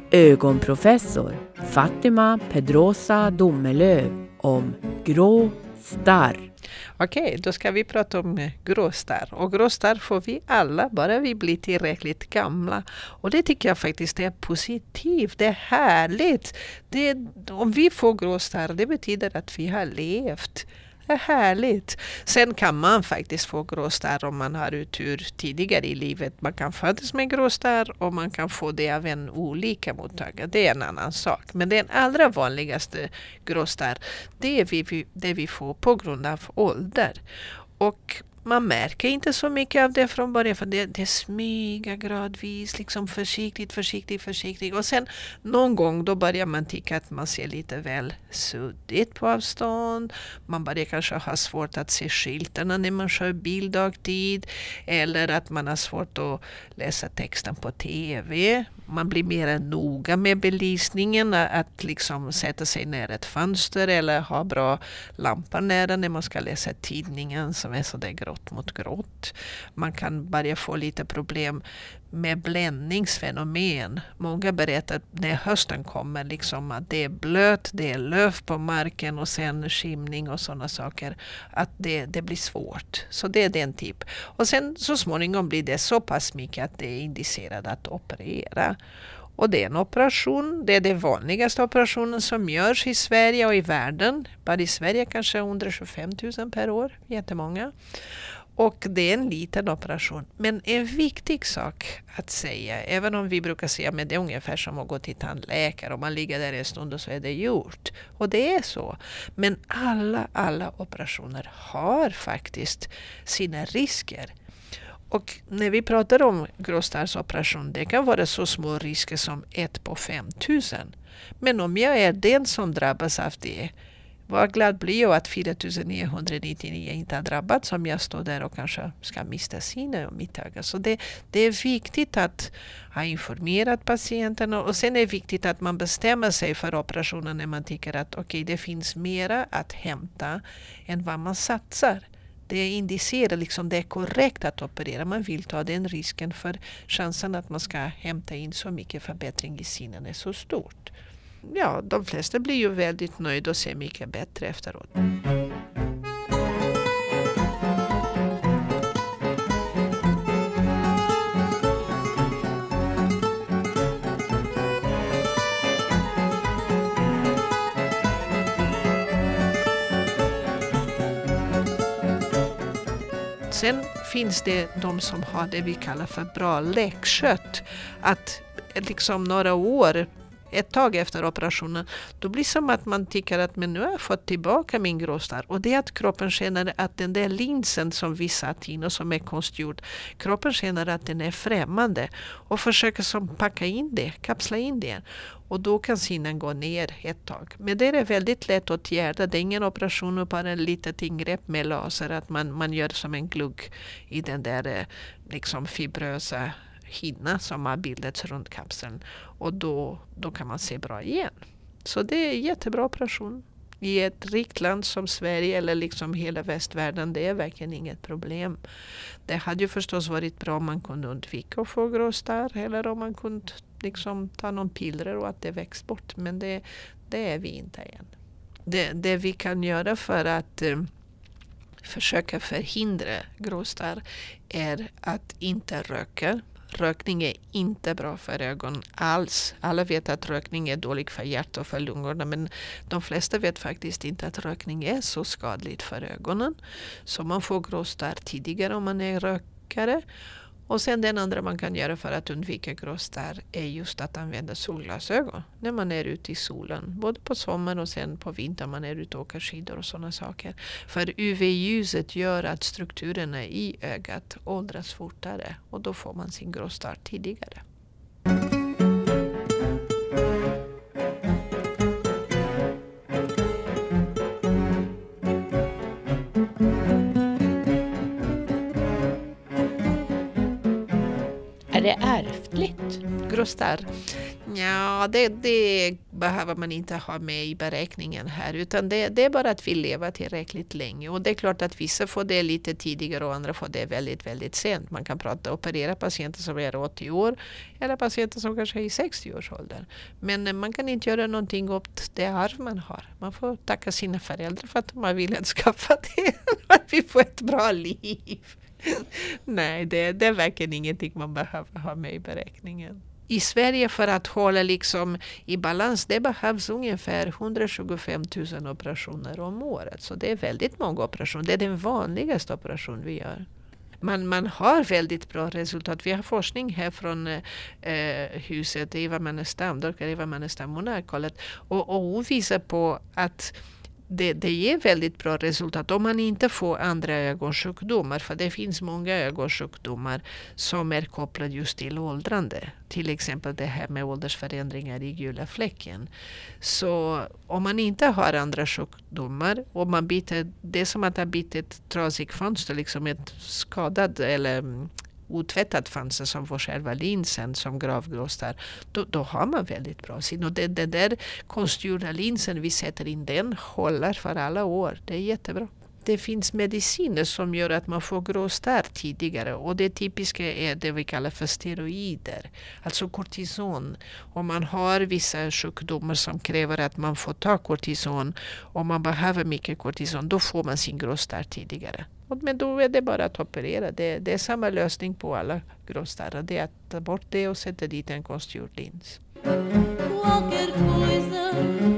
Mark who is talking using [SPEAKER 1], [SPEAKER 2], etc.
[SPEAKER 1] ögonprofessor Fatima Pedrosa Domelöv om grå starr.
[SPEAKER 2] Okej, då ska vi prata om gråstarr. Och gråstarr får vi alla, bara vi blir tillräckligt gamla. Och det tycker jag faktiskt är positivt, det är härligt. Om vi får gråstarr, det betyder att vi har levt. Det är härligt. Sen kan man faktiskt få gråstarr om man har utur tidigare i livet. Man kan födas med gråstarr och man kan få det av en olika mottagare. Det är en annan sak. Men den allra vanligaste gråstarr, det är det vi får på grund av ålder. Och man märker inte så mycket av det från början, för det smyger gradvis, liksom försiktigt. Och sen någon gång då börjar man tycka att man ser lite väl suddigt på avstånd. Man börjar kanske ha svårt att se skyltarna när man kör bil dagtid. Eller att man har svårt att läsa texten på tv. Man blir mer noga med belysningen, att liksom sätta sig nära ett fönster eller ha bra lampor nära när man ska läsa tidningen som är så där grått mot grått. Man kan börja få lite problem med bländningsfenomen. Många berättar att när hösten kommer liksom att det är blöt, det är löv på marken och sen skimning och sådana saker, att det blir svårt. Så det är den typ. Och sen så småningom blir det så pass mycket att det är indicerat att operera. Och det är en operation, det är den vanligaste operationen som görs i Sverige och i världen. Bara i Sverige kanske 125 000 per år, jättemånga. Och det är en liten operation. Men en viktig sak att säga, även om vi brukar säga att det är ungefär som att gå till tandläkare. Om man ligger där en stund och så är det gjort. Och det är så. Men alla operationer har faktiskt sina risker. Och när vi pratar om gråstarrsoperation, det kan vara så små risker som 1 på 5 000. Men om jag är den som drabbas av det, vad glad blir jag att 4 999 inte har drabbats om jag står där och kanske ska mista synen och mitt öga. Så det är viktigt att ha informerat patienterna, och sen är det viktigt att man bestämmer sig för operationen när man tycker att okej, det finns mera att hämta än vad man satsar. Det indicerar liksom det är korrekt att operera. Man vill ta den risken, för chansen att man ska hämta in så mycket förbättring i synen är så stort. Ja, de flesta blir ju väldigt nöjda och ser mycket bättre efteråt. Sen finns det de som har det vi kallar för bra läkkött. Att liksom några år, ett tag efter operationen, då blir det som att man tycker att men nu har jag fått tillbaka min gråstarr. Och det är att kroppen känner att den där linsen som vi satt in och som är konstgjord, kroppen känner att den är främmande och försöker som packa in det, kapsla in det. Och då kan synen gå ner ett tag. Men det är väldigt lätt att åtgärda. Det är ingen operation, bara ett litet ingrepp med laser. Att man gör som en glugg i den där liksom fibrösa hinna som har bildats runt kapseln. Och då kan man se bra igen. Så det är en jättebra operation. I ett rikt land som Sverige eller liksom hela västvärlden, det är verkligen inget problem. Det hade ju förstås varit bra om man kunde undvika att få gråstarr, eller om man kunde liksom ta någon piller och att det växt bort. Men det är vi inte än. Det vi kan göra för att försöka förhindra gråstarr är att inte röka. Rökning är inte bra för ögon alls. Alla vet att rökning är dålig för hjärtat och för lungorna, men de flesta vet faktiskt inte att rökning är så skadligt för ögonen. Så man får gråstarr tidigare om man är rökare. Och sen den andra man kan göra för att undvika gråstarr är just att använda solglasögon när man är ute i solen. Både på sommaren och sen på vintern man är ute och åker skidor och sådana saker. För UV-ljuset gör att strukturerna i ögat åldras fortare, och då får man sin gråstarr tidigare.
[SPEAKER 1] Är det ärftligt?
[SPEAKER 2] Gråstarr? Ja, det behöver man inte ha med i beräkningen här, utan det är bara att vi lever tillräckligt länge. Och det är klart att vissa får det lite tidigare och andra får det väldigt, väldigt sent. Man kan operera patienter som är 80 år eller patienter som kanske är i 60-årsåldern. Men man kan inte göra någonting åt det arv man har. Man får tacka sina föräldrar för att de har velat skaffa det. Att vi får ett bra liv. Nej, det är verkligen ingenting man behöver ha med i beräkningen. I Sverige för att hålla liksom i balans, det behövs ungefär 125 000 operationer om året. Så det är väldigt många operationer. Det är den vanligaste operation vi gör. Man har väldigt bra resultat. Vi har forskning här från huset Eva Mannestam, Dr. Eva Mannestam, hon har kollat. Och hon visar på att det ger väldigt bra resultat om man inte får andra ögonsjukdomar. För det finns många ögonsjukdomar som är kopplade just till åldrande. Till exempel det här med åldersförändringar i gula fläcken. Så om man inte har andra sjukdomar och man byter, det är som att man byter ett trasigt fönster, liksom ett skadat eller otvättat fönster som får själva linsen som gravgråstarr, då har man väldigt bra syn. Och det där konstgjorda linsen vi sätter in, den håller för alla år. Det är jättebra. Det finns mediciner som gör att man får gråstarr tidigare, och det typiska är det vi kallar för steroider, alltså kortison. Om man har vissa sjukdomar som kräver att man får ta kortison, och man behöver mycket kortison, då får man sin gråstarr tidigare. Men då är det bara att operera. Det är samma lösning på alla gråstarrar. Det är att ta bort det och sätta dit en konstgjord lins.
[SPEAKER 3] Qualquer coisa